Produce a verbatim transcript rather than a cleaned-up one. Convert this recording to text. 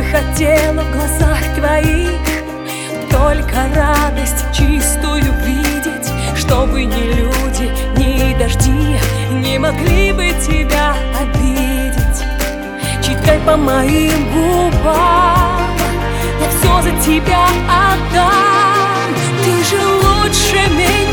хотела в глазах твоих только радость чистую видеть, чтобы ни люди, ни дожди не могли бы тебя обидеть. Читай по моим губам, я все за тебя отдам. Ты же лучше меня.